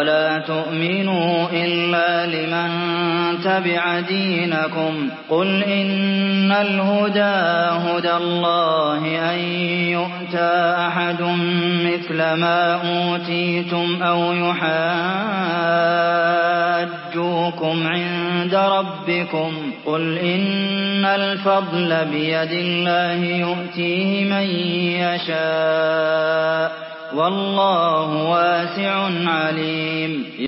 ولا تؤمنوا إلا لمن تبع دينكم قل إن الهدى هدى الله أن يؤتى أحد مثل ما أوتيتم أو يحاجوكم عند ربكم قل إن الفضل بيد الله يؤتيه من يشاء والله واسع عليم